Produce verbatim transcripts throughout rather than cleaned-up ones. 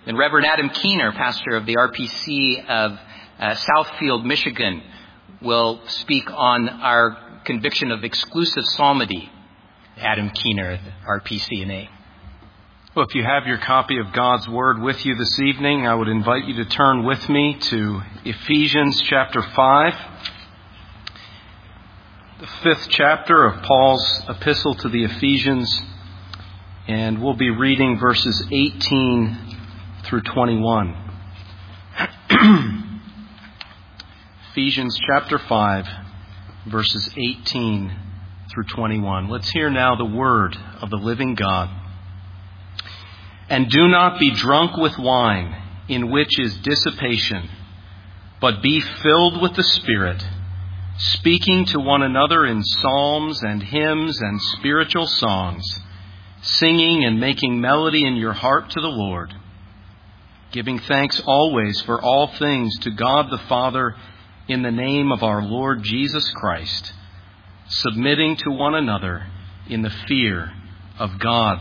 And Reverend Adam Keener, pastor of the R P C of uh, Southfield, Michigan, will speak on our conviction of exclusive psalmody. Adam Keener, R P C N A. Well, if you have your copy of God's Word with you this evening, I would invite you to turn with me to Ephesians chapter five, the fifth chapter of Paul's epistle to the Ephesians, and we'll be reading verses eighteen through twenty-one. Ephesians chapter five, verses eighteen through twenty-one. Let's hear now the word of the living God. And do not be drunk with wine, in which is dissipation, but be filled with the Spirit, speaking to one another in psalms and hymns and spiritual songs, singing and making melody in your heart to the Lord, giving thanks always for all things to God the Father in the name of our Lord Jesus Christ, submitting to one another in the fear of God.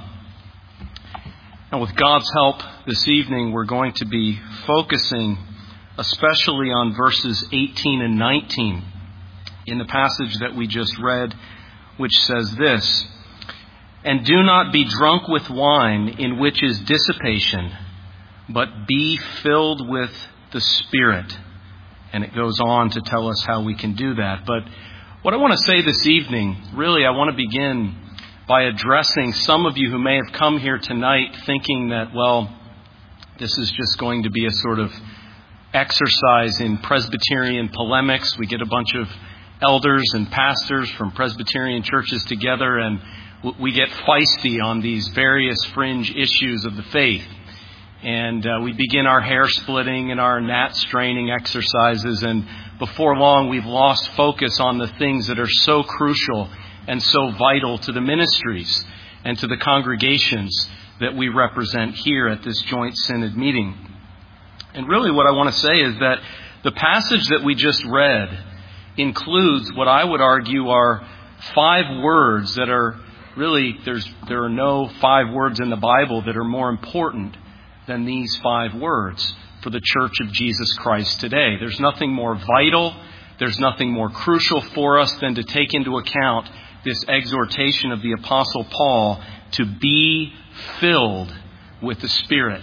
And with God's help this evening, we're going to be focusing especially on verses eighteen and nineteen in the passage that we just read, which says this: And do not be drunk with wine, in which is dissipation, but be filled with the Spirit. And it goes on to tell us how we can do that. But what I want to say this evening, really, I want to begin by addressing some of you who may have come here tonight thinking that, well, this is just going to be a sort of exercise in Presbyterian polemics. We get a bunch of elders and pastors from Presbyterian churches together and we get feisty on these various fringe issues of the faith. And uh, we begin our hair splitting and our gnat straining exercises. And before long, we've lost focus on the things that are so crucial and so vital to the ministries and to the congregations that we represent here at this joint synod meeting. And really what I want to say is that the passage that we just read includes what I would argue are five words that are really, there's there are no five words in the Bible that are more important than these five words for the Church of Jesus Christ today. There's nothing more vital, there's nothing more crucial for us than to take into account this exhortation of the Apostle Paul to be filled with the Spirit.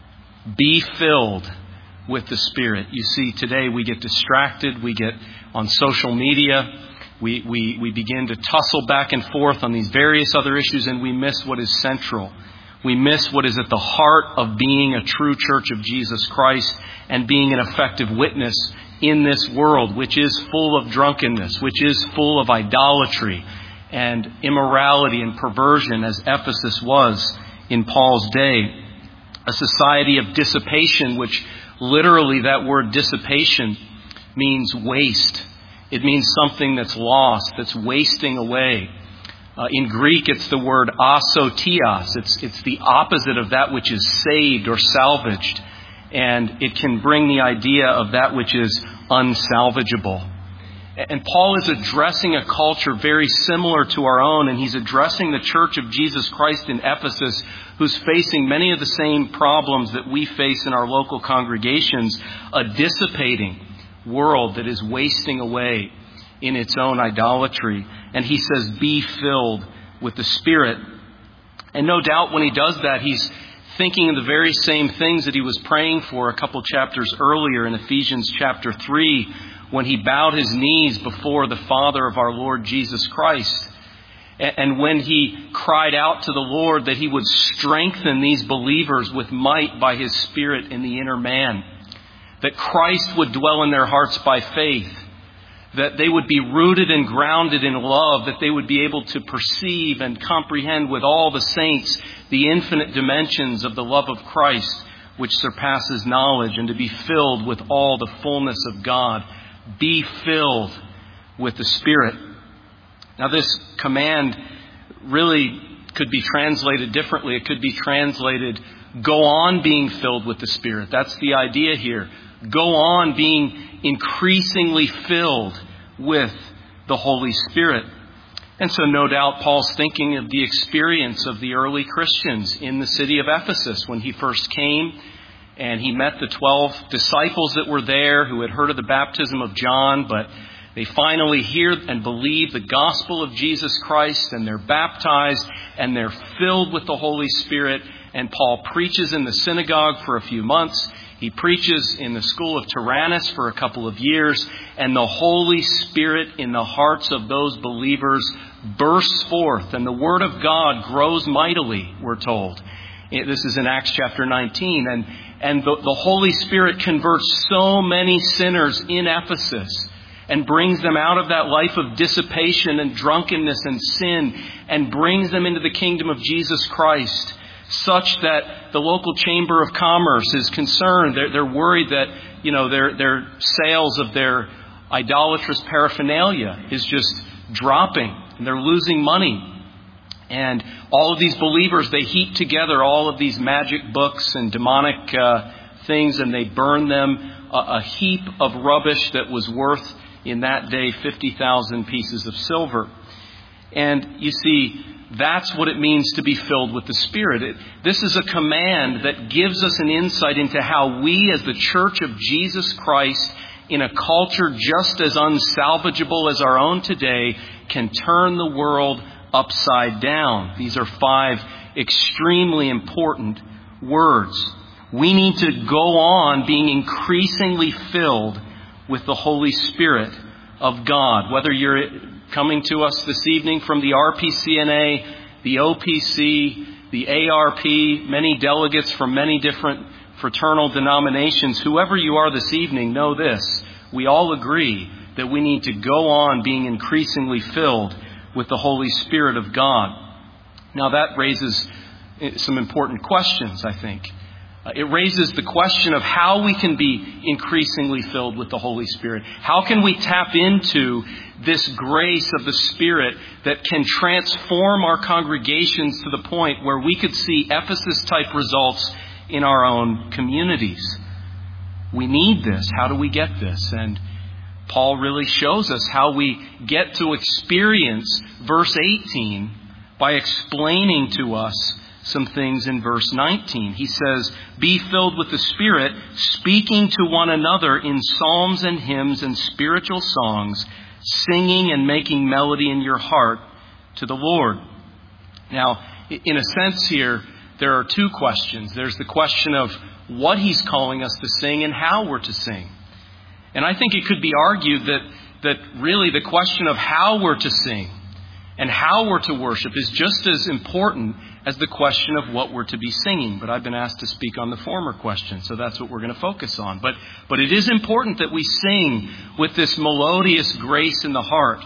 Be filled with the Spirit. You see, today we get distracted, we get on social media, we, we, we begin to tussle back and forth on these various other issues, and we miss what is central. We miss what is at the heart of being a true Church of Jesus Christ and being an effective witness in this world, which is full of drunkenness, which is full of idolatry and immorality and perversion, as Ephesus was in Paul's day. A society of dissipation, which literally that word dissipation means waste. It means something that's lost, that's wasting away. Uh, in Greek, it's the word asotias. It's, it's the opposite of that which is saved or salvaged. And it can bring the idea of that which is unsalvageable. And Paul is addressing a culture very similar to our own, and he's addressing the Church of Jesus Christ in Ephesus, who's facing many of the same problems that we face in our local congregations, a dissipating world that is wasting away in its own idolatry. And he says, be filled with the Spirit. And no doubt when he does that, he's thinking of the very same things that he was praying for a couple chapters earlier in Ephesians chapter three, when he bowed his knees before the Father of our Lord Jesus Christ. And when he cried out to the Lord that he would strengthen these believers with might by his Spirit in the inner man. That Christ would dwell in their hearts by faith. That they would be rooted and grounded in love. That they would be able to perceive and comprehend with all the saints the infinite dimensions of the love of Christ, which surpasses knowledge, and to be filled with all the fullness of God. Be filled with the Spirit. Now this command really could be translated differently. It could be translated, go on being filled with the Spirit. That's the idea here. Go on being increasingly filled with the Holy Spirit. And so no doubt Paul's thinking of the experience of the early Christians in the city of Ephesus when he first came and he met the twelve disciples that were there who had heard of the baptism of John, but they finally hear and believe the gospel of Jesus Christ, and they're baptized, and they're filled with the Holy Spirit. And Paul preaches in the synagogue for a few months. He preaches in the school of Tyrannus for a couple of years, and the Holy Spirit in the hearts of those believers bursts forth, and the Word of God grows mightily, we're told. This is in Acts chapter nineteen, and, and the, the Holy Spirit converts so many sinners in Ephesus and brings them out of that life of dissipation and drunkenness and sin and brings them into the kingdom of Jesus Christ, such that the local chamber of commerce is concerned. They're, they're worried that, you know, their, their sales of their idolatrous paraphernalia is just dropping and they're losing money. And all of these believers, they heap together all of these magic books and demonic uh, things, and they burn them, a, a heap of rubbish that was worth in that day fifty thousand pieces of silver. And you see, that's what it means to be filled with the Spirit. It, this is a command that gives us an insight into how we as the Church of Jesus Christ, in a culture just as unsalvageable as our own today, can turn the world upside down. These are five extremely important words. We need to go on being increasingly filled with the Holy Spirit of God. Whether you're coming to us this evening from the R P C N A, the O P C, the A R P, many delegates from many different fraternal denominations, whoever you are this evening, know this. We all agree that we need to go on being increasingly filled with the Holy Spirit of God. Now that raises some important questions, I think. It raises the question of how we can be increasingly filled with the Holy Spirit. How can we tap into this grace of the Spirit that can transform our congregations to the point where we could see Ephesus-type results in our own communities? We need this. How do we get this? And Paul really shows us how we get to experience verse eighteen by explaining to us some things in verse nineteen. He says, "Be filled with the Spirit, speaking to one another in psalms and hymns and spiritual songs, singing and making melody in your heart to the Lord." Now, in a sense here, there are two questions. There's the question of what he's calling us to sing and how we're to sing. And I think it could be argued that, that really the question of how we're to sing and how we're to worship is just as important as the question of what we're to be singing. But I've been asked to speak on the former question, so that's what we're going to focus on. But, but it is important that we sing with this melodious grace in the heart.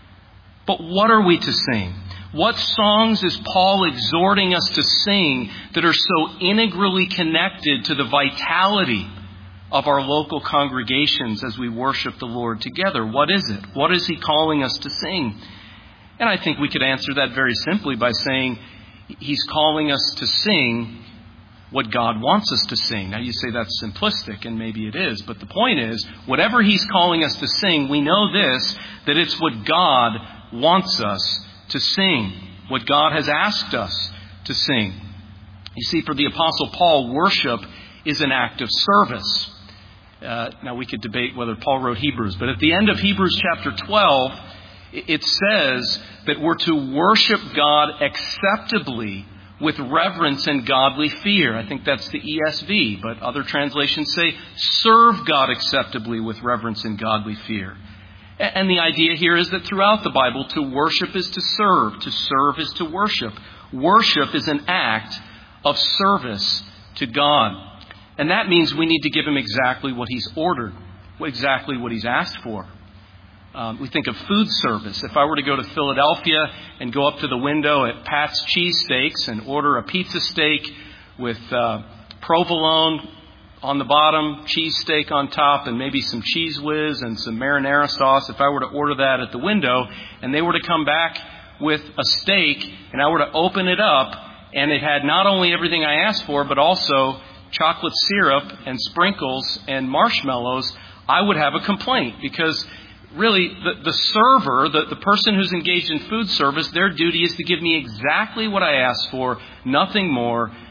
But what are we to sing? What songs is Paul exhorting us to sing that are so integrally connected to the vitality of our local congregations as we worship the Lord together? What is it? What is he calling us to sing? And I think we could answer that very simply by saying he's calling us to sing what God wants us to sing. Now you say that's simplistic, and maybe it is, but the point is, whatever he's calling us to sing, we know this, that it's what God wants us to sing, what God has asked us to sing. You see, for the Apostle Paul, worship is an act of service. Uh, now we could debate whether Paul wrote Hebrews, but at the end of Hebrews chapter twelve, it says that we're to worship God acceptably with reverence and godly fear. I think that's the E S V, but other translations say serve God acceptably with reverence and godly fear. And the idea here is that throughout the Bible, to worship is to serve. To serve is to worship. Worship is an act of service to God. And that means we need to give him exactly what he's ordered, exactly what he's asked for. Um, we think of food service. If I were to go to Philadelphia and go up to the window at Pat's Cheesesteaks and order a pizza steak with uh, provolone on the bottom, cheesesteak on top, and maybe some Cheese Whiz and some marinara sauce, if I were to order that at the window and they were to come back with a steak and I were to open it up and it had not only everything I asked for, but also chocolate syrup and sprinkles and marshmallows, I would have a complaint, because really the, the server, the, the person who's engaged in food service, their duty is to give me exactly what I asked for, nothing more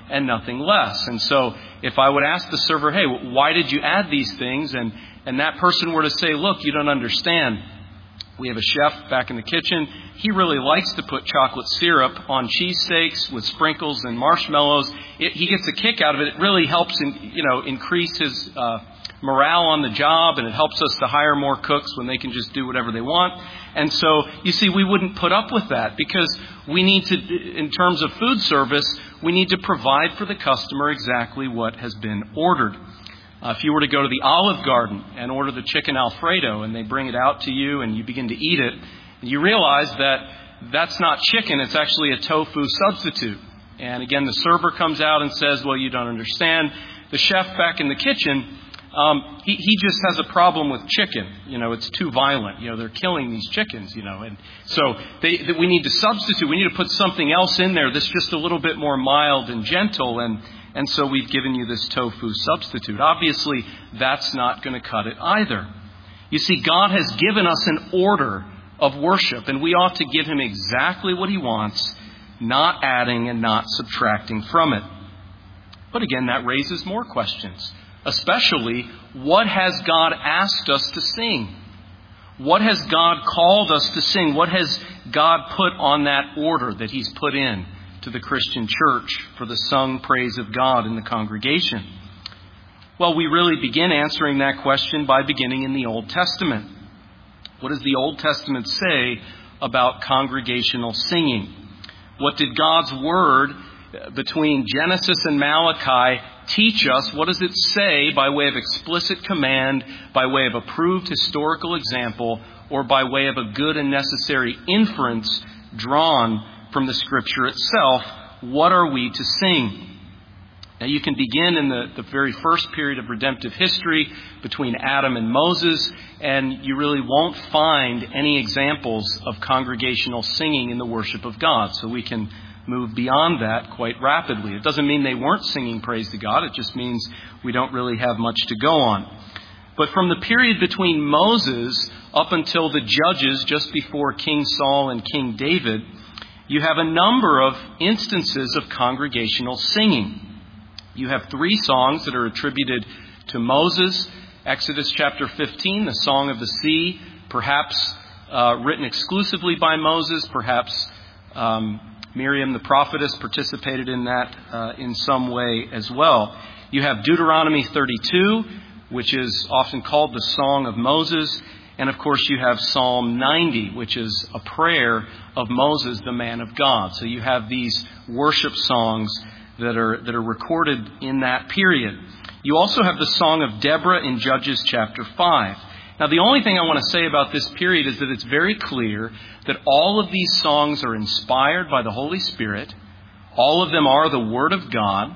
and nothing less. And so if I would ask the server, hey, why did you add these things? And, and that person were to say, look, you don't understand. We have a chef back in the kitchen. He really likes to put chocolate syrup on cheesesteaks with sprinkles and marshmallows. It, he gets a kick out of it. It really helps, in, you know, increase his uh, morale on the job, and it helps us to hire more cooks when they can just do whatever they want. And so, you see, we wouldn't put up with that because we need to, in terms of food service, we need to provide for the customer exactly what has been ordered. Uh, if you were to go to the Olive Garden and order the chicken Alfredo and they bring it out to you and you begin to eat it, you realize that that's not chicken, it's actually a tofu substitute. And again, the server comes out and says, well, you don't understand. The chef back in the kitchen, um, he, he just has a problem with chicken. You know, it's too violent. You know, they're killing these chickens, you know. And so they, they, we need to substitute. We need to put something else in there that's just a little bit more mild and gentle. And And so we've given you this tofu substitute. Obviously, that's not going to cut it either. You see, God has given us an order of worship, and we ought to give Him exactly what He wants, not adding and not subtracting from it. But again, that raises more questions, especially what has God asked us to sing? What has God called us to sing? What has God put on that order that He's put in to the Christian church for the sung praise of God in the congregation? Well, we really begin answering that question by beginning in the Old Testament. What does the Old Testament say about congregational singing? What did God's Word between Genesis and Malachi teach us? What does it say by way of explicit command, by way of approved historical example, or by way of a good and necessary inference drawn from the Scripture itself? What are we to sing? Now, you can begin in the, the very first period of redemptive history between Adam and Moses, and you really won't find any examples of congregational singing in the worship of God. So we can move beyond that quite rapidly. It doesn't mean they weren't singing praise to God. It just means we don't really have much to go on. But from the period between Moses up until the Judges, just before King Saul and King David, you have a number of instances of congregational singing. You have three songs that are attributed to Moses. Exodus chapter fifteen, the Song of the Sea, perhaps uh, written exclusively by Moses. Perhaps um, Miriam the prophetess participated in that uh, in some way as well. You have Deuteronomy thirty-two, which is often called the Song of Moses. And of course you have Psalm ninety, which is a prayer of Moses, the man of God. So you have these worship songs that are that are recorded in that period. You also have the Song of Deborah in Judges chapter five. Now, the only thing I want to say about this period is that it's very clear that all of these songs are inspired by the Holy Spirit. All of them are the Word of God.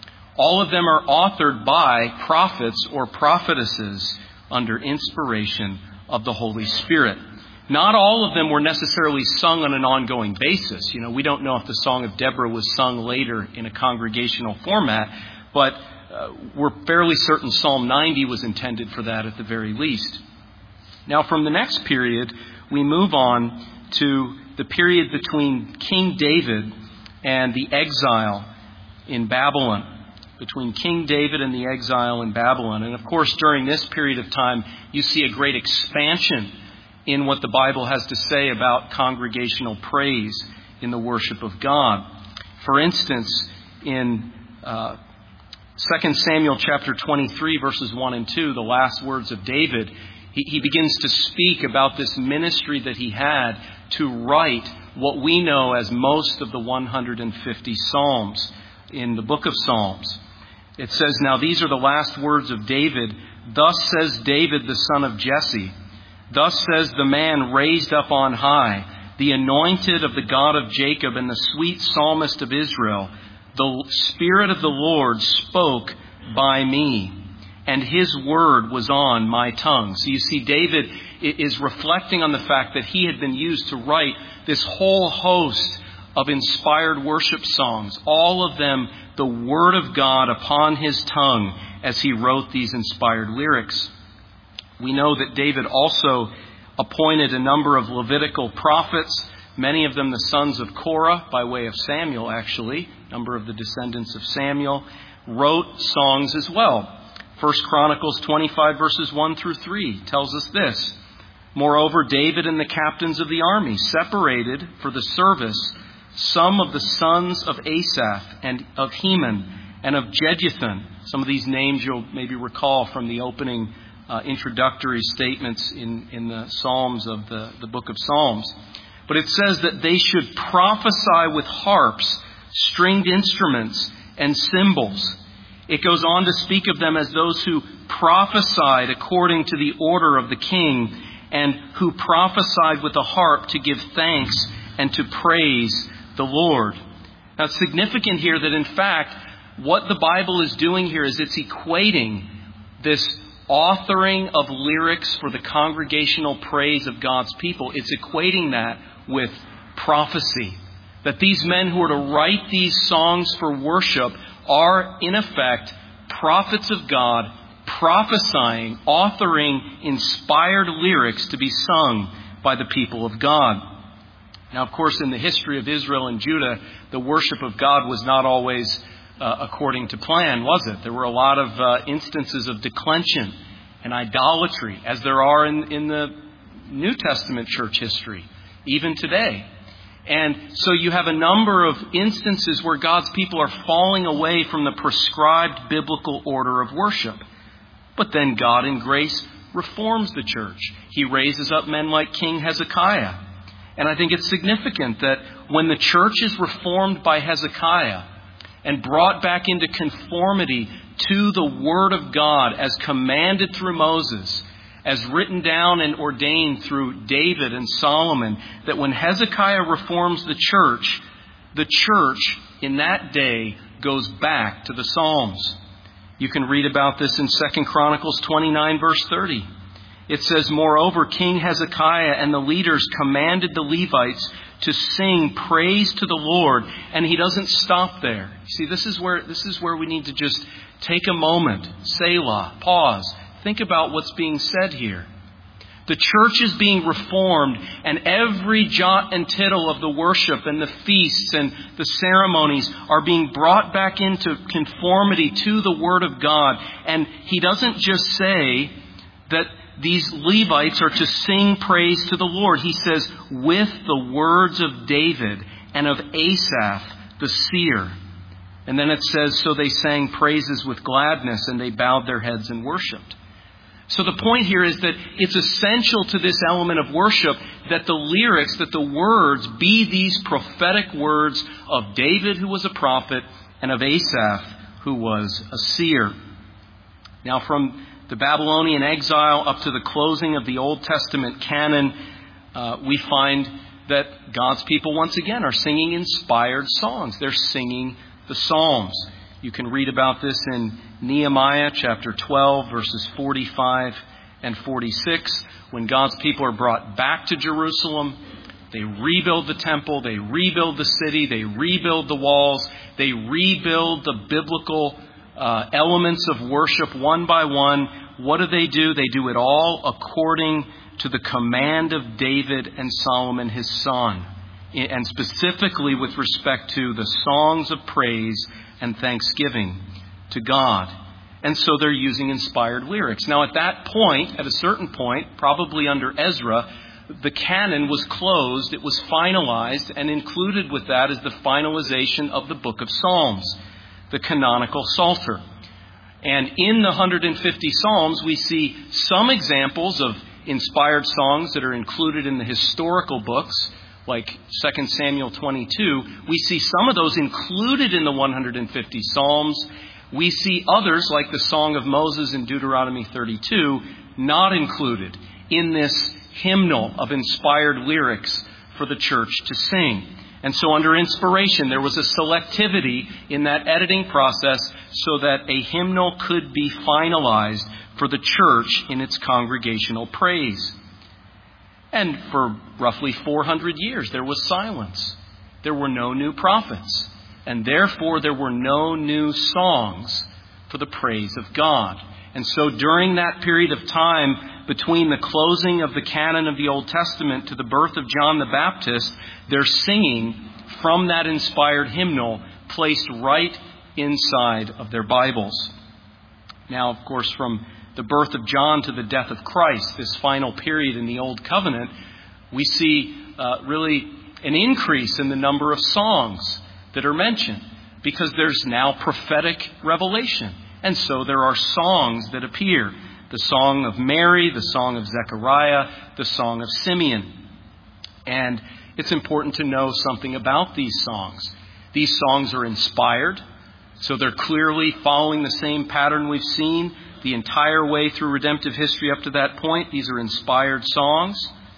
All of them are authored by prophets or prophetesses under inspiration of the Holy Spirit. Not all of them were necessarily sung on an ongoing basis. You know, we don't know if the Song of Deborah was sung later in a congregational format, but uh, we're fairly certain Psalm ninety was intended for that at the very least. Now, from the next period, we move on to the period between King David and the exile in Babylon. Between King David and the exile in Babylon. And of course, during this period of time, you see a great expansion in what the Bible has to say about congregational praise in the worship of God. For instance, in uh, Second Samuel chapter twenty-three, verses one and two, the last words of David, he, he begins to speak about this ministry that he had to write what we know as most of the one hundred fifty Psalms in the book of Psalms. It says, "Now these are the last words of David. Thus says David, the son of Jesse. Thus says the man raised up on high, the anointed of the God of Jacob and the sweet psalmist of Israel. The Spirit of the Lord spoke by me, and His word was on my tongue." So you see, David is reflecting on the fact that he had been used to write this whole host of inspired worship songs, all of them the Word of God upon his tongue as he wrote these inspired lyrics. We know that David also appointed a number of Levitical prophets, many of them the sons of Korah, by way of Samuel actually, a number of the descendants of Samuel, wrote songs as well. First Chronicles twenty-five verses one through three tells us this. Moreover, David and the captains of the army separated for the service some of the sons of Asaph and of Heman and of Jeduthun. Some of these names you'll maybe recall from the opening uh, introductory statements in, in the Psalms of the, the book of Psalms. But it says that they should prophesy with harps, stringed instruments, and cymbals. It goes on to speak of them as those who prophesied according to the order of the king, and who prophesied with a harp to give thanks and to praise the Lord. Now it's significant here that in fact, what the Bible is doing here is it's equating this authoring of lyrics for the congregational praise of God's people. It's equating that with prophecy. That these men who are to write these songs for worship are in effect prophets of God, prophesying, authoring inspired lyrics to be sung by the people of God. Now, of course, in the history of Israel and Judah, the worship of God was not always uh, according to plan, was it? There were a lot of uh, instances of declension and idolatry, as there are in, in the New Testament church history, even today. And so you have a number of instances where God's people are falling away from the prescribed biblical order of worship. But then God in grace reforms the church. He raises up men like King Hezekiah. And I think it's significant that when the church is reformed by Hezekiah and brought back into conformity to the Word of God as commanded through Moses, as written down and ordained through David and Solomon, that when Hezekiah reforms the church, the church in that day goes back to the Psalms. You can read about this in Second Chronicles twenty-nine, verse thirty. It says, Moreover, King Hezekiah and the leaders commanded the Levites to sing praise to the Lord. And he doesn't stop there. See, this is where this is where we need to just take a moment, Selah, pause, think about what's being said here. The church is being reformed, and every jot and tittle of the worship and the feasts and the ceremonies are being brought back into conformity to the Word of God. And he doesn't just say that these Levites are to sing praise to the Lord. He says, with the words of David and of Asaph, the seer. And then it says, so they sang praises with gladness, and they bowed their heads and worshipped. So the point here is that it's essential to this element of worship that the lyrics, that the words be these prophetic words of David, who was a prophet, and of Asaph, who was a seer. Now, from the Babylonian exile up to the closing of the Old Testament canon, uh, we find that God's people once again are singing inspired songs. They're singing the Psalms. You can read about this in Nehemiah chapter twelve, verses forty-five and forty-six. When God's people are brought back to Jerusalem, they rebuild the temple, they rebuild the city, they rebuild the walls, they rebuild the biblical uh, elements of worship one by one. What do they do? They do it all according to the command of David and Solomon, his son, and specifically with respect to the songs of praise and thanksgiving to God. And so they're using inspired lyrics. Now at that point, at a certain point, probably under Ezra, the canon was closed, it was finalized, and included with that is the finalization of the book of Psalms, the canonical Psalter. And in the one hundred fifty Psalms, we see some examples of inspired songs that are included in the historical books, like Second Samuel twenty-two. We see some of those included in the one hundred fifty Psalms. We see others, like the Song of Moses in Deuteronomy thirty-two, not included in this hymnal of inspired lyrics for the church to sing. And so under inspiration, there was a selectivity in that editing process so that a hymnal could be finalized for the church in its congregational praise. And for roughly four hundred years, there was silence. There were no new prophets. And therefore, there were no new songs for the praise of God. And so during that period of time, between the closing of the canon of the Old Testament to the birth of John the Baptist, they're singing from that inspired hymnal placed right inside of their Bibles. Now, of course, from the birth of John to the death of Christ, this final period in the Old Covenant, we see uh, really an increase in the number of songs that are mentioned, because there's now prophetic revelation. And so there are songs that appear. The song of Mary, the song of Zechariah, the song of Simeon. And it's important to know something about these songs. These songs are inspired, so they're clearly following the same pattern we've seen the entire way through redemptive history up to that point. These are inspired songs.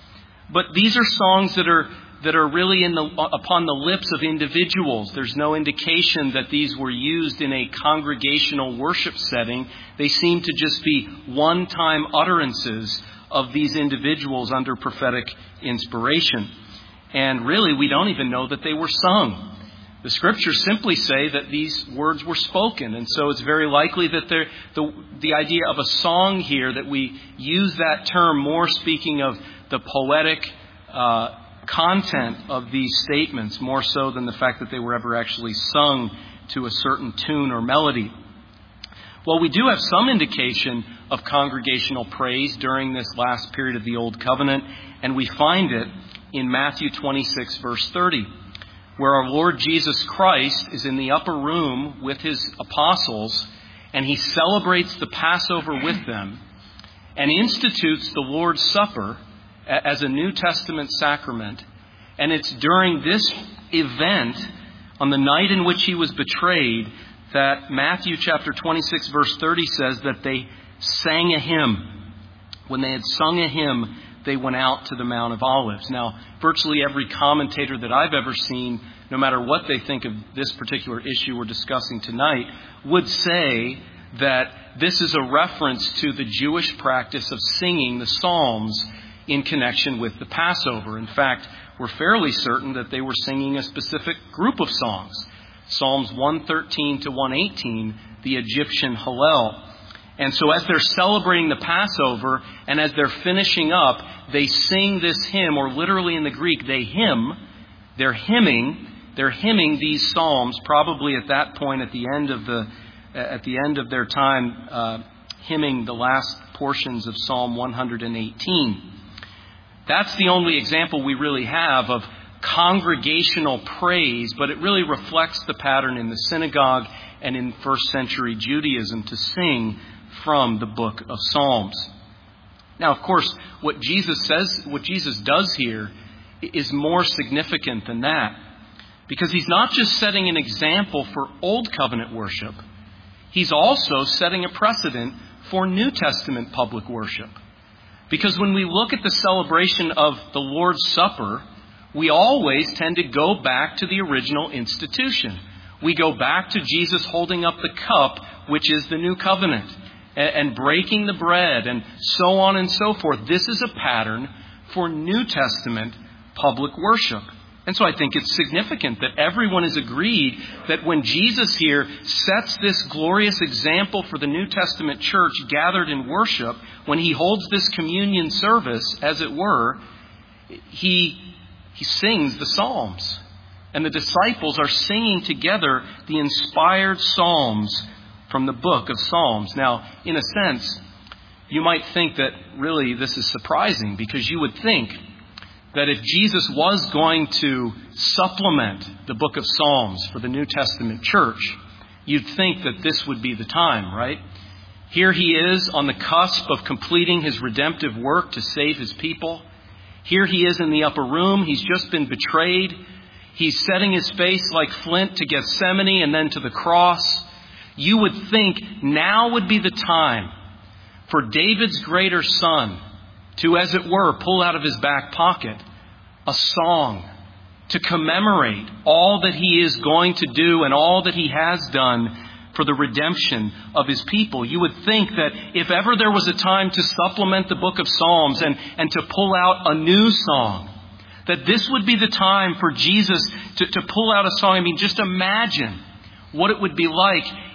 But these are songs that are that are really in the, upon the lips of individuals. There's no indication that these were used in a congregational worship setting. They seem to just be one-time utterances of these individuals under prophetic inspiration. And really, we don't even know that they were sung. The Scriptures simply say that these words were spoken. And so it's very likely that the, the idea of a song here, that we use that term more speaking of the poetic uh content of these statements, more so than the fact that they were ever actually sung to a certain tune or melody. Well, we do have some indication of congregational praise during this last period of the Old Covenant, and we find it in Matthew twenty-six, verse thirty, where our Lord Jesus Christ is in the upper room with his apostles, and he celebrates the Passover with them and institutes the Lord's Supper as a New Testament sacrament. And it's during this event, on the night in which he was betrayed, that Matthew chapter twenty-six verse thirty says that they sang a hymn. When they had sung a hymn, they went out to the Mount of Olives. Now, virtually every commentator that I've ever seen, no matter what they think of this particular issue we're discussing tonight, would say that this is a reference to the Jewish practice of singing the Psalms in connection with the Passover. In fact, we're fairly certain that they were singing a specific group of songs. Psalms one thirteen to one eighteen, the Egyptian Hallel. And so as they're celebrating the Passover, and as they're finishing up, they sing this hymn, or literally in the Greek, they hymn. They're hymning. They're hymning these psalms, probably at that point, at the end of the at the end of their time, uh, hymning the last portions of Psalm one eighteen. That's the only example we really have of congregational praise, but it really reflects the pattern in the synagogue and in first century Judaism to sing from the book of Psalms. Now, of course, what Jesus says, what Jesus does here is more significant than that, because he's not just setting an example for Old Covenant worship. He's also setting a precedent for New Testament public worship. Because when we look at the celebration of the Lord's Supper, we always tend to go back to the original institution. We go back to Jesus holding up the cup, which is the new covenant, and breaking the bread, and so on and so forth. This is a pattern for New Testament public worship. And so I think it's significant that everyone has agreed that when Jesus here sets this glorious example for the New Testament church gathered in worship, when he holds this communion service, as it were, he, he sings the Psalms. And the disciples are singing together the inspired Psalms from the book of Psalms. Now, in a sense, you might think that really this is surprising, because you would think that if Jesus was going to supplement the book of Psalms for the New Testament church, you'd think that this would be the time, right? Here he is on the cusp of completing his redemptive work to save his people. Here he is in the upper room. He's just been betrayed. He's setting his face like flint to Gethsemane and then to the cross. You would think now would be the time for David's greater son to, as it were, pull out of his back pocket a song to commemorate all that he is going to do and all that he has done for the redemption of his people. You would think that if ever there was a time to supplement the book of Psalms and, and to pull out a new song, that this would be the time for Jesus to, to pull out a song. I mean, just imagine what it would be like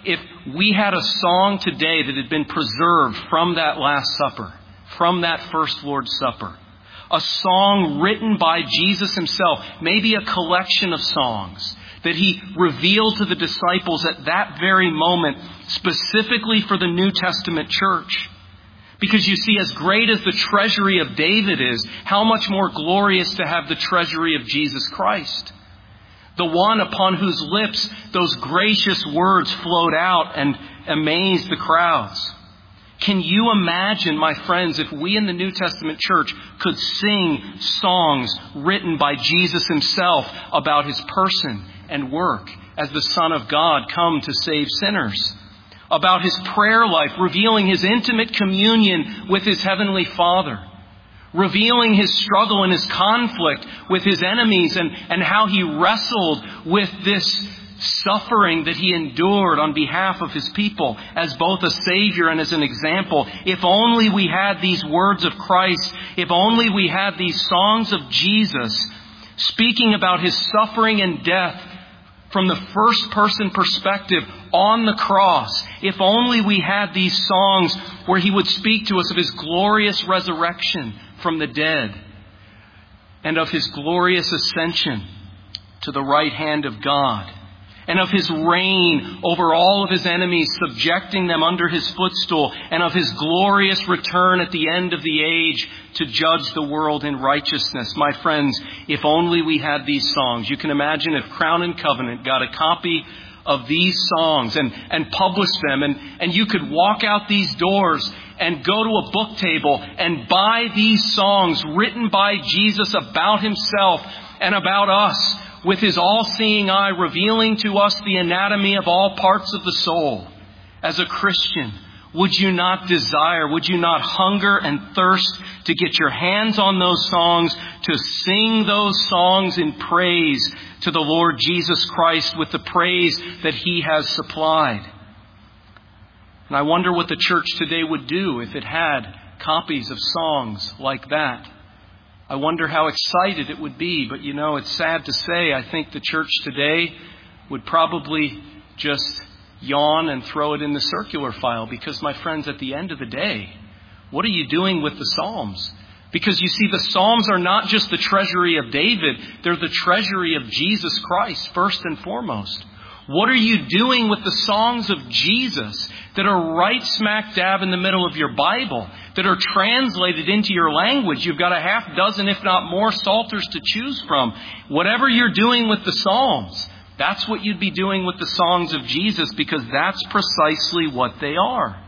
if we had a song today that had been preserved from that Last Supper, from that first Lord's Supper, a song written by Jesus himself, maybe a collection of songs that he revealed to the disciples at that very moment, specifically for the New Testament church. Because you see, as great as the treasury of David is, how much more glorious to have the treasury of Jesus Christ. The one upon whose lips those gracious words flowed out and amazed the crowds. Can you imagine, my friends, if we in the New Testament church could sing songs written by Jesus himself about his person and work as the Son of God come to save sinners? About his prayer life, revealing his intimate communion with his heavenly Father, revealing his struggle and his conflict with his enemies, and, and how he wrestled with this suffering that he endured on behalf of his people as both a Savior and as an example. If only we had these words of Christ, if only we had these songs of Jesus speaking about his suffering and death from the first person perspective on the cross. If only we had these songs where he would speak to us of his glorious resurrection from the dead and of his glorious ascension to the right hand of God, and of his reign over all of his enemies, subjecting them under his footstool, and of his glorious return at the end of the age to judge the world in righteousness. My friends, if only we had these songs. You can imagine if Crown and Covenant got a copy of these songs and, and published them, and, and you could walk out these doors and go to a book table and buy these songs written by Jesus about himself and about us, with his all-seeing eye revealing to us the anatomy of all parts of the soul. As a Christian, would you not desire, would you not hunger and thirst to get your hands on those songs, to sing those songs in praise to the Lord Jesus Christ with the praise that he has supplied? And I wonder what the church today would do if it had copies of songs like that. I wonder how excited it would be. But you know, it's sad to say, I think the church today would probably just yawn and throw it in the circular file. Because, my friends, at the end of the day, what are you doing with the Psalms? Because you see, the Psalms are not just the treasury of David. They're the treasury of Jesus Christ, first and foremost. What are you doing with the songs of Jesus that are right smack dab in the middle of your Bible, that are translated into your language? You've got a half dozen, if not more, psalters to choose from. Whatever you're doing with the Psalms, that's what you'd be doing with the songs of Jesus, because that's precisely what they are.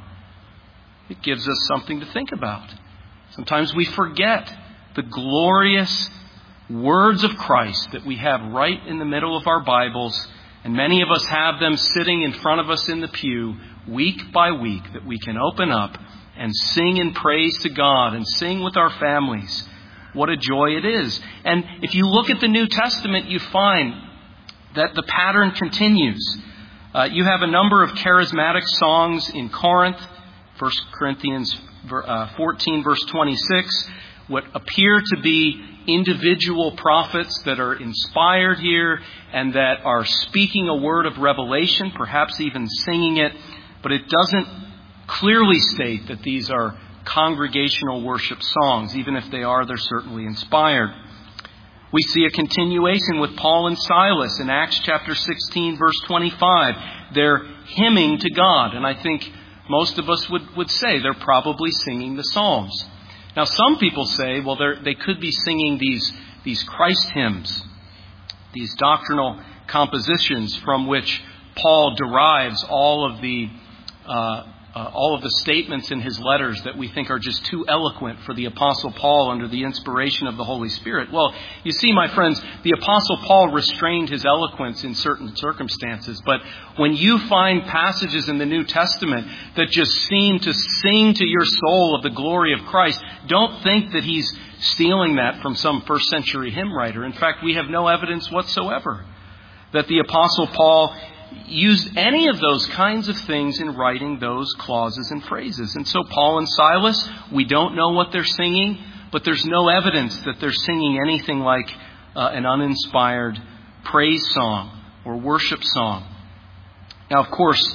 It gives us something to think about. Sometimes we forget the glorious words of Christ that we have right in the middle of our Bibles. And many of us have them sitting in front of us in the pew week by week, that we can open up and sing in praise to God and sing with our families. What a joy it is. And if you look at the New Testament, you find that the pattern continues. Uh, you have a number of charismatic songs in Corinth, First Corinthians fourteen, verse twenty-six, what appear to be individual prophets that are inspired here and that are speaking a word of revelation, perhaps even singing it, but it doesn't clearly state that these are congregational worship songs. Even if they are, they're certainly inspired. We see a continuation with Paul and Silas in Acts chapter sixteen, verse twenty-five. They're hymning to God, and I think most of us would, would say they're probably singing the Psalms. Now, some people say, well, they could be singing these, these Christ hymns, these doctrinal compositions from which Paul derives all of the uh, uh, all of the statements in his letters that we think are just too eloquent for the Apostle Paul under the inspiration of the Holy Spirit. Well, you see, my friends, the Apostle Paul restrained his eloquence in certain circumstances. But when you find passages in the New Testament that just seem to sing to your soul of the glory of Christ, don't think that he's stealing that from some first century hymn writer. In fact, we have no evidence whatsoever that the Apostle Paul used any of those kinds of things in writing those clauses and phrases. And so Paul and Silas, we don't know what they're singing, but there's no evidence that they're singing anything like uh, an uninspired praise song or worship song. Now, of course,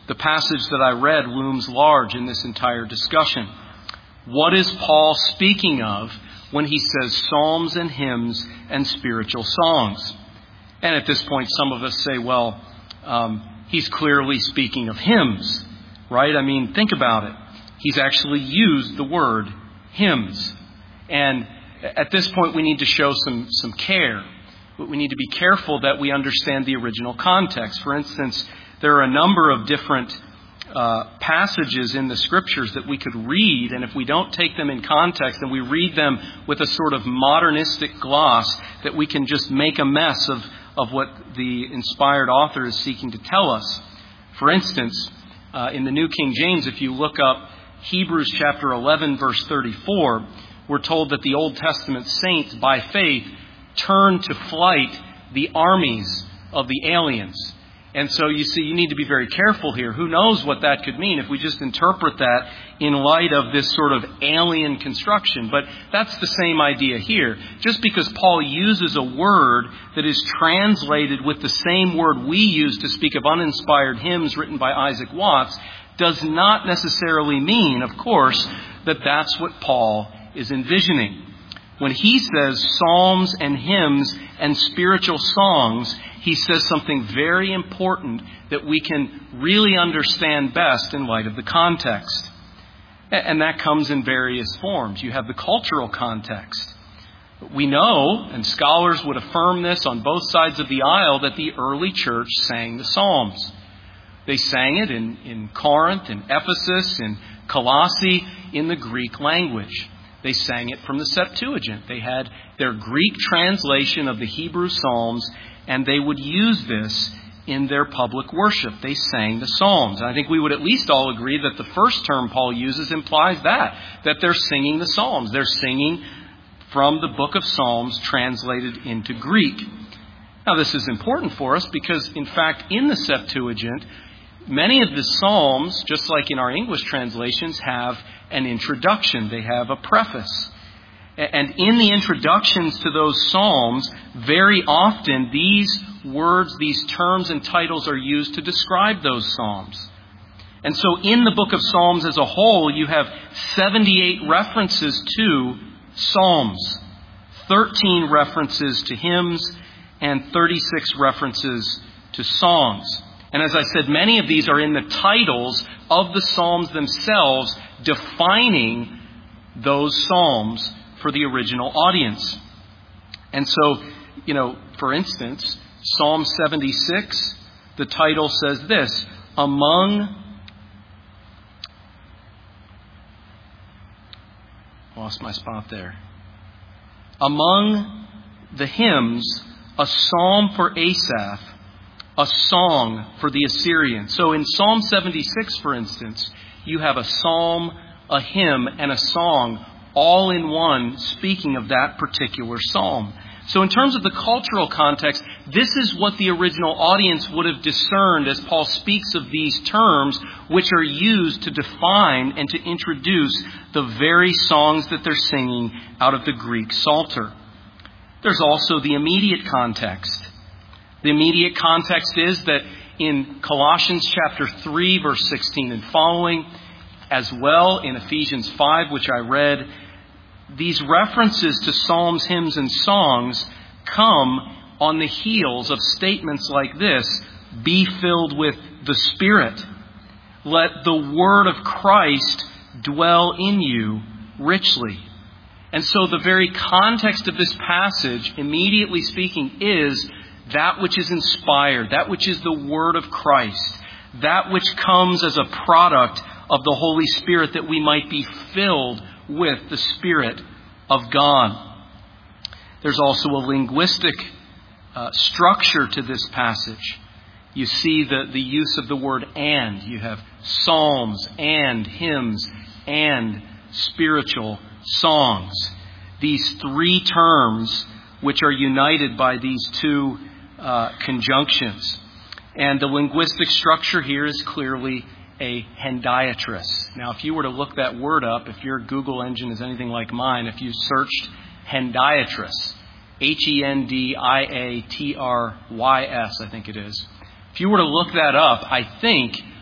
the passage that I read looms large in this entire discussion. What is Paul speaking of when he says psalms and hymns and spiritual songs? And at this point, some of us say, well, um, he's clearly speaking of hymns, right? I mean, think about it. He's actually used the word hymns. And at this point, we need to show some, some care. We need to be careful that we understand the original context. For instance, there are a number of different uh, passages in the Scriptures that we could read, and if we don't take them in context and we read them with a sort of modernistic gloss, that we can just make a mess of, of what the inspired author is seeking to tell us. For instance, uh, in the New King James, if you look up Hebrews chapter eleven, verse thirty-four, we're told that the Old Testament saints, by faith, turned to flight the armies of the aliens. And so you see, you need to be very careful here. Who knows what that could mean if we just interpret that in light of this sort of alien construction. But that's the same idea here. Just because Paul uses a word that is translated with the same word we use to speak of uninspired hymns written by Isaac Watts does not necessarily mean, of course, that that's what Paul is envisioning. When he says psalms and hymns and spiritual songs, he says something very important that we can really understand best in light of the context. And that comes in various forms. You have the cultural context. We know, and scholars would affirm this on both sides of the aisle, that the early church sang the Psalms. They sang it in, in Corinth, in Ephesus, in Colossae, in the Greek language. They sang it from the Septuagint. They had their Greek translation of the Hebrew Psalms, and they would use this in their public worship. They sang the Psalms. And I think we would at least all agree that the first term Paul uses implies that, that they're singing the Psalms. They're singing from the book of Psalms translated into Greek. Now, this is important for us because, in fact, in the Septuagint, many of the Psalms, just like in our English translations, have an introduction. They have a preface. And in the introductions to those Psalms, very often these words, these terms and titles are used to describe those Psalms. And so in the book of Psalms as a whole, you have seventy-eight references to Psalms, thirteen references to hymns, and thirty-six references to songs. And as I said, many of these are in the titles of the Psalms themselves, defining those Psalms for the original audience. And so, you know, for instance, Psalm seventy-six, the title says this, among, lost my spot there, among the hymns, a psalm for Asaph, a song for the Assyrian. So in Psalm seventy-six, for instance, you have a psalm, a hymn, and a song all in one, speaking of that particular psalm. So in terms of the cultural context, this is what the original audience would have discerned as Paul speaks of these terms, which are used to define and to introduce the very songs that they're singing out of the Greek Psalter. There's also the immediate context. The immediate context is that in Colossians chapter three, verse sixteen and following, as well in Ephesians five, which I read, these references to psalms, hymns, and songs come on the heels of statements like this: be filled with the Spirit. Let the word of Christ dwell in you richly. And so the very context of this passage, immediately speaking, is that which is inspired, that which is the word of Christ, that which comes as a product of the Holy Spirit, that we might be filled with the Spirit of God. There's also a linguistic uh, structure to this passage. You see the, the use of the word and. You have psalms and hymns and spiritual songs. These three terms which are united by these two uh, conjunctions. And the linguistic structure here is clearly a hendiatrous. Now, if you were to look that word up, if your Google engine is anything like mine, if you searched hendiatrous, H E N D I A T R Y S, I think it is. If you were to look that up, I think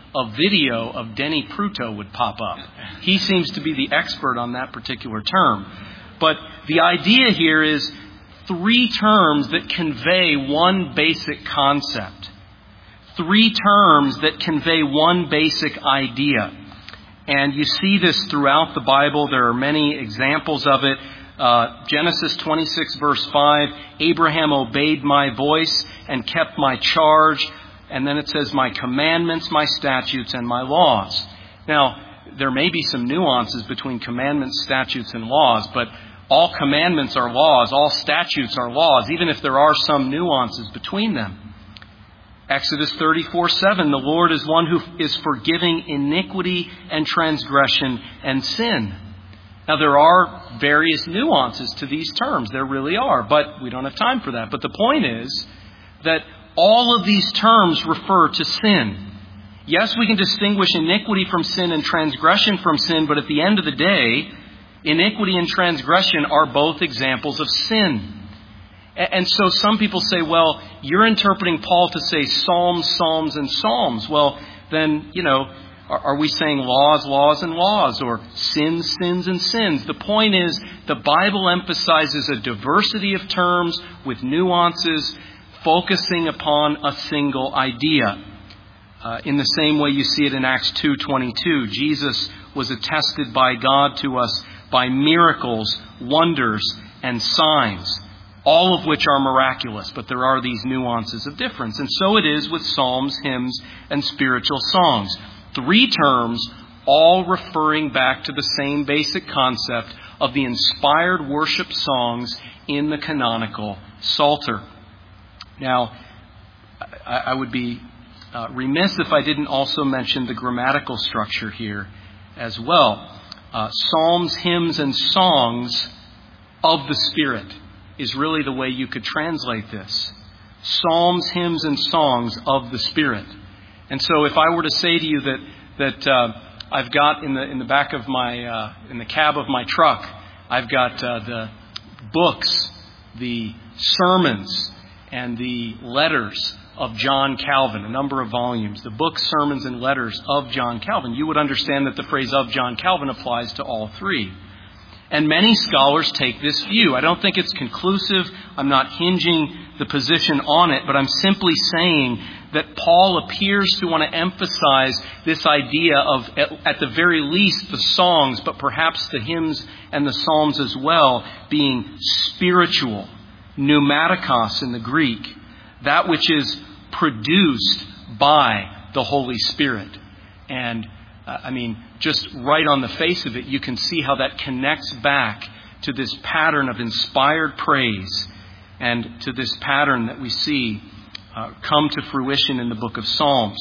a video of Denny Pruto would pop up. He seems to be the expert on that particular term. But the idea here is three terms that convey one basic concept. Three terms that convey one basic idea. And you see this throughout the Bible. There are many examples of it. Uh, Genesis twenty-six verse five, Abraham obeyed my voice and kept my charge. And then it says, my commandments, my statutes, and my laws. Now, there may be some nuances between commandments, statutes, and laws, but all commandments are laws, all statutes are laws, even if there are some nuances between them. Exodus thirty-four seven, the Lord is one who is forgiving iniquity and transgression and sin. Now, there are various nuances to these terms. There really are, but we don't have time for that. But the point is that all of these terms refer to sin. Yes, we can distinguish iniquity from sin and transgression from sin, but at the end of the day, iniquity and transgression are both examples of sin. And so some people say, well, you're interpreting Paul to say Psalms, Psalms, and Psalms. Well, then, you know, are we saying laws, laws, and laws, or sins, sins, and sins? The point is, the Bible emphasizes a diversity of terms with nuances, focusing upon a single idea. Uh, in the same way you see it in Acts two twenty-two, Jesus was attested by God to us by miracles, wonders, and signs, all of which are miraculous, but there are these nuances of difference. And so it is with psalms, hymns, and spiritual songs. Three terms, all referring back to the same basic concept of the inspired worship songs in the canonical Psalter. Now, I, I would be uh, remiss if I didn't also mention the grammatical structure here as well. Uh, psalms, hymns, and songs of the Spirit is really the way you could translate this. Psalms, hymns, and songs of the Spirit. And so if I were to say to you that that uh, I've got in the in the back of my uh, in the cab of my truck, I've got uh, the books, the sermons, and the letters of John Calvin, a number of volumes, the books, sermons, and letters of John Calvin, you would understand that the phrase of John Calvin applies to all three. And many scholars take this view. I don't think it's conclusive. I'm not hinging the position on it, but I'm simply saying that Paul appears to want to emphasize this idea of, at, at the very least, the songs, but perhaps the hymns and the psalms as well, being spiritual, pneumatikos in the Greek, that which is produced by the Holy Spirit. And uh, I mean, just right on the face of it, you can see how that connects back to this pattern of inspired praise and to this pattern that we see uh, come to fruition in the book of Psalms.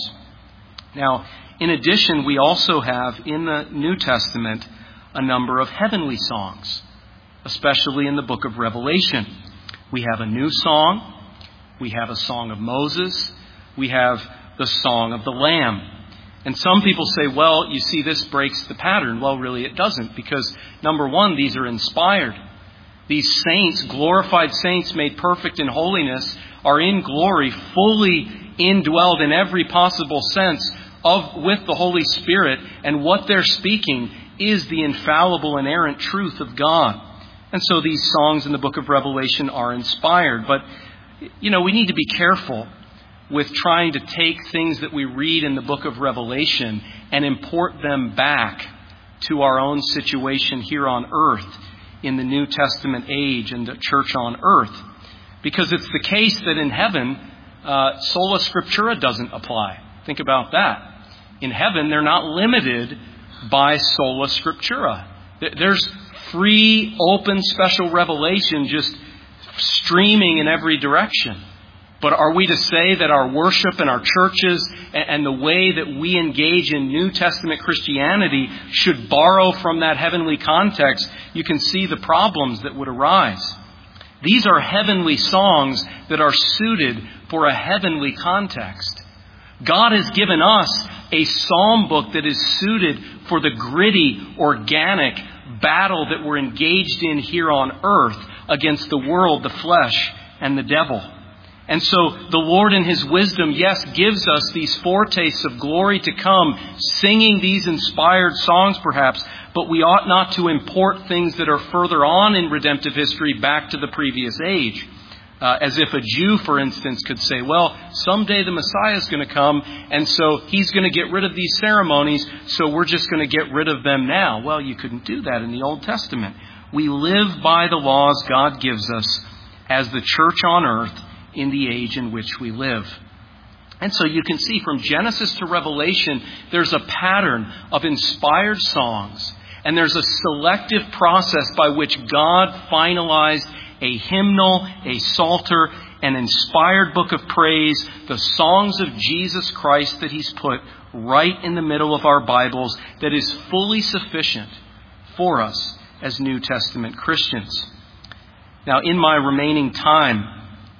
Now, in addition, we also have in the New Testament a number of heavenly songs, especially in the book of Revelation. We have a new song. We have a song of Moses. We have the song of the Lamb. And some people say, well, you see, this breaks the pattern. Well, really, it doesn't. Because, number one, these are inspired. These saints, glorified saints made perfect in holiness, are in glory, fully indwelled in every possible sense of with the Holy Spirit. And what they're speaking is the infallible, inerrant truth of God. And so these songs in the book of Revelation are inspired. But, you know, we need to be careful with trying to take things that we read in the book of Revelation and import them back to our own situation here on earth in the New Testament age and the church on earth. Because it's the case that in heaven, uh, sola scriptura doesn't apply. Think about that. In heaven, they're not limited by sola scriptura. There's free, open, special revelation just streaming in every direction. But are we to say that our worship and our churches and the way that we engage in New Testament Christianity should borrow from that heavenly context? You can see the problems that would arise. These are heavenly songs that are suited for a heavenly context. God has given us a psalm book that is suited for the gritty, organic battle that we're engaged in here on earth against the world, the flesh, and the devil. And so the Lord in His wisdom, yes, gives us these foretastes of glory to come, singing these inspired songs perhaps, but we ought not to import things that are further on in redemptive history back to the previous age. Uh, as if a Jew, for instance, could say, well, someday the Messiah is going to come, and so He's going to get rid of these ceremonies, so we're just going to get rid of them now. Well, you couldn't do that in the Old Testament. We live by the laws God gives us as the church on earth in the age in which we live. And so you can see from Genesis to Revelation, there's a pattern of inspired songs, and there's a selective process by which God finalized a hymnal, a psalter, an inspired book of praise, the songs of Jesus Christ that He's put right in the middle of our Bibles, that is fully sufficient for us as New Testament Christians. Now, in my remaining time,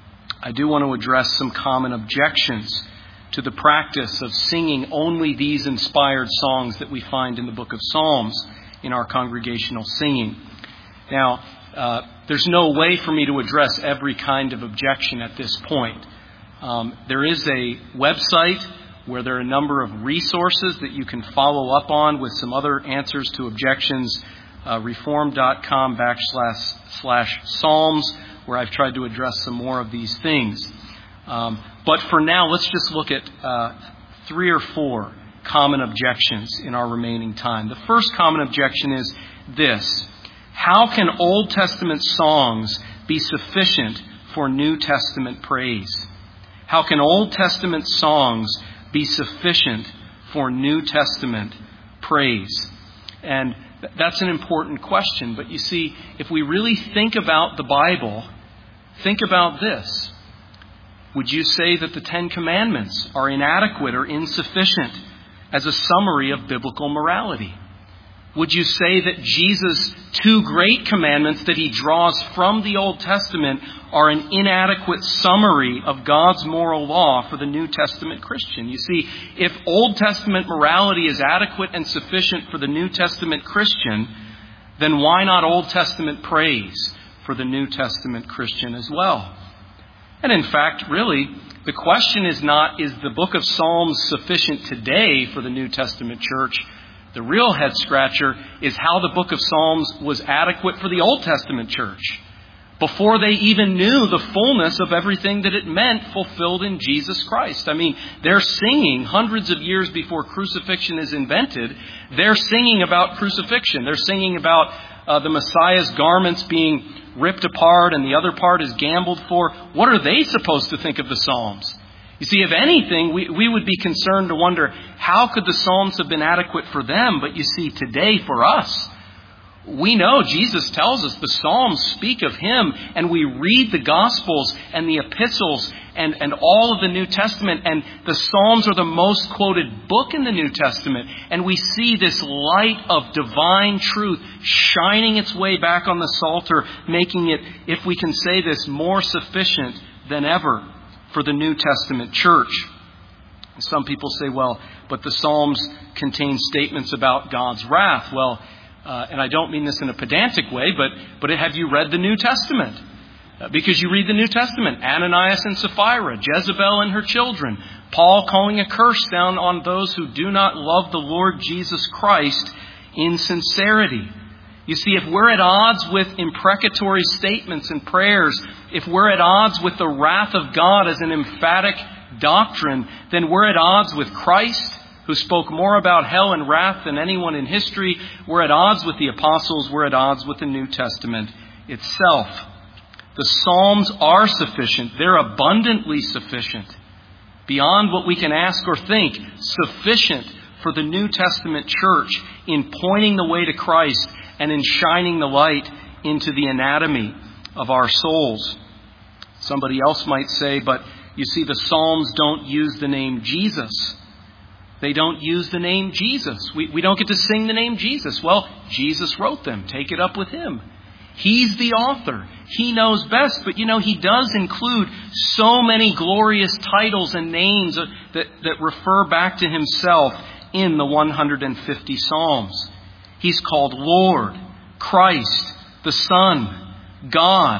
I do want to address some common objections to the practice of singing only these inspired songs that we find in the book of Psalms in our congregational singing. Now, uh, there's no way for me to address every kind of objection at this point. Um, there is a website where there are a number of resources that you can follow up on with some other answers to objections, uh, reformed.com backslash slash Psalms, where I've tried to address some more of these things. Um, but for now, let's just look at uh, three or four common objections in our remaining time. The first common objection is this: how can Old Testament songs be sufficient for New Testament praise? How can Old Testament songs be sufficient for New Testament praise? And that's an important question. But you see, if we really think about the Bible, think about this. Would you say that the Ten Commandments are inadequate or insufficient as a summary of biblical morality? Would you say that Jesus' two great commandments that He draws from the Old Testament are an inadequate summary of God's moral law for the New Testament Christian? You see, if Old Testament morality is adequate and sufficient for the New Testament Christian, then why not Old Testament praise for the New Testament Christian as well? And in fact, really, the question is not, is the book of Psalms sufficient today for the New Testament church? The real head scratcher is how the book of Psalms was adequate for the Old Testament church before they even knew the fullness of everything that it meant fulfilled in Jesus Christ. I mean, they're singing hundreds of years before crucifixion is invented. They're singing about crucifixion. They're singing about uh, the Messiah's garments being ripped apart and the other part is gambled for. What are they supposed to think of the Psalms? You see, if anything, we, we would be concerned to wonder, how could the Psalms have been adequate for them? But you see, today for us, we know Jesus tells us the Psalms speak of Him, and we read the Gospels and the epistles and, and all of the New Testament, and the Psalms are the most quoted book in the New Testament. And we see this light of divine truth shining its way back on the Psalter, making it, if we can say this, more sufficient than ever for the New Testament church. Some people say, well, but the Psalms contain statements about God's wrath. Well, uh, and I don't mean this in a pedantic way, but but have you read the New Testament? Uh, because you read the New Testament, Ananias and Sapphira, Jezebel and her children, Paul calling a curse down on those who do not love the Lord Jesus Christ in sincerity. You see, if we're at odds with imprecatory statements and prayers, if we're at odds with the wrath of God as an emphatic doctrine, then we're at odds with Christ, who spoke more about hell and wrath than anyone in history. We're at odds with the apostles. We're at odds with the New Testament itself. The Psalms are sufficient. They're abundantly sufficient, beyond what we can ask or think, sufficient for the New Testament church in pointing the way to Christ and in shining the light into the anatomy of our souls. Somebody else might say, but you see, the Psalms don't use the name Jesus. They don't use the name Jesus. We, we don't get to sing the name Jesus. Well, Jesus wrote them. Take it up with Him. He's the author. He knows best. But, you know, He does include so many glorious titles and names that, that refer back to Himself in the one hundred fifty Psalms. He's called Lord, Christ, the Son, God,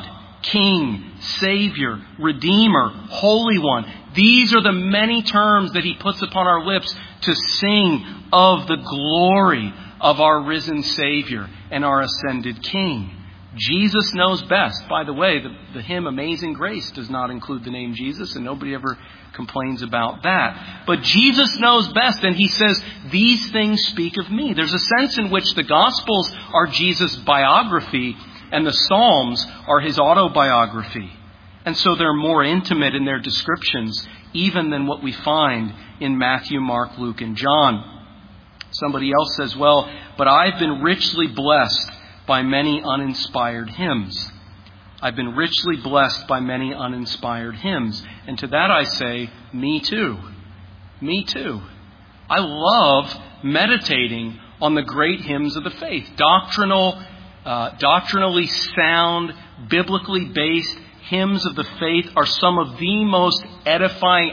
King, Savior, Redeemer, Holy One. These are the many terms that he puts upon our lips to sing of the glory of our risen Savior and our ascended King. Jesus knows best. By the way, the, the hymn Amazing Grace does not include the name Jesus, and nobody ever complains about that. But Jesus knows best, and he says, these things speak of me. There's a sense in which the Gospels are Jesus' biography, and the Psalms are his autobiography. And so they're more intimate in their descriptions, even than what we find in Matthew, Mark, Luke, and John. Somebody else says, well, but I've been richly blessed by many uninspired hymns. I've been richly blessed by many uninspired hymns. And to that I say, me too. Me too. I love meditating on the great hymns of the faith. Doctrinal, uh, doctrinally sound, biblically based hymns of the faith are some of the most edifying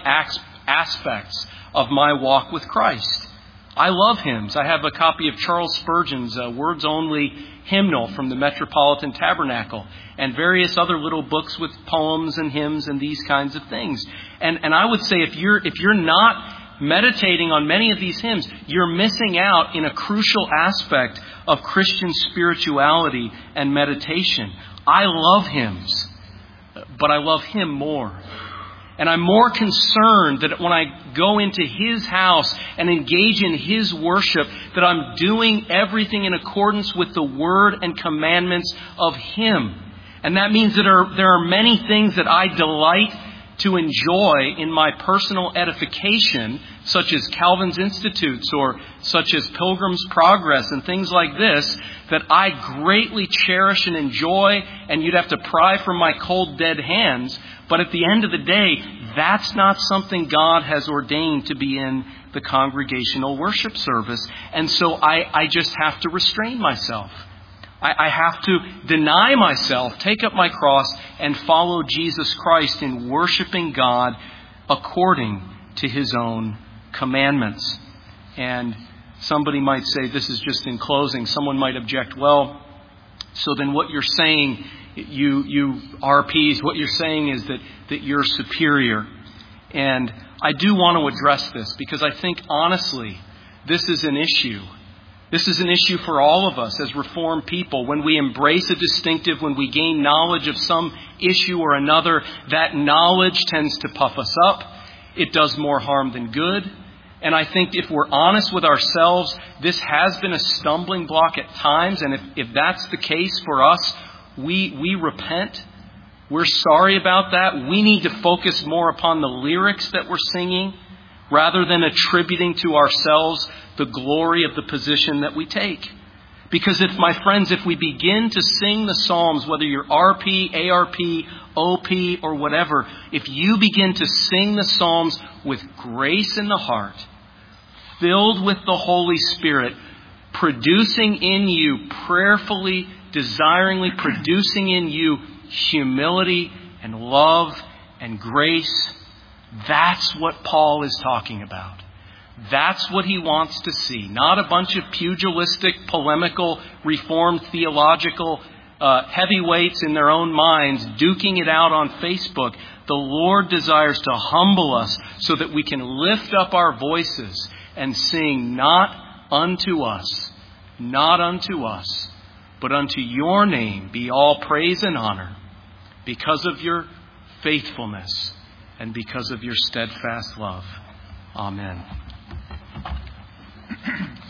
aspects of my walk with Christ. I love hymns. I have a copy of Charles Spurgeon's uh, Words Only hymnal from the Metropolitan Tabernacle and various other little books with poems and hymns and these kinds of things. And and I would say if you're if you're not meditating on many of these hymns, you're missing out in a crucial aspect of Christian spirituality and meditation. I love hymns, but I love him more. And I'm more concerned that when I go into his house and engage in his worship, that I'm doing everything in accordance with the word and commandments of him. And that means that there are, there are many things that I delight to enjoy in my personal edification, such as Calvin's Institutes or such as Pilgrim's Progress and things like this, that I greatly cherish and enjoy, and you'd have to pry from my cold, dead hands. But at the end of the day, that's not something God has ordained to be in the congregational worship service. And so I, I just have to restrain myself. I, I have to deny myself, take up my cross, and follow Jesus Christ in worshiping God according to his own commandments. And somebody might say, this is just in closing, someone might object, well, so then what you're saying, you you R Ps, what you're saying is that, that you're superior. And I do want to address this because I think, honestly, this is an issue. This is an issue for all of us as Reformed people. When we embrace a distinctive, when we gain knowledge of some issue or another, that knowledge tends to puff us up. It does more harm than good. And I think if we're honest with ourselves, this has been a stumbling block at times. And if, if that's the case for us, we we repent. We're sorry about that. We need to focus more upon the lyrics that we're singing rather than attributing to ourselves the glory of the position that we take. Because if, my friends, if we begin to sing the Psalms, whether you're R P, A R P, O P, or whatever, if you begin to sing the Psalms with grace in the heart, filled with the Holy Spirit, producing in you, prayerfully, desiringly producing in you humility and love and grace, that's what Paul is talking about. That's what he wants to see. Not a bunch of pugilistic, polemical, reformed, theological uh, heavyweights in their own minds duking it out on Facebook. The Lord desires to humble us so that we can lift up our voices and sing, not unto us, not unto us, but unto your name be all praise and honor because of your faithfulness and because of your steadfast love. Amen.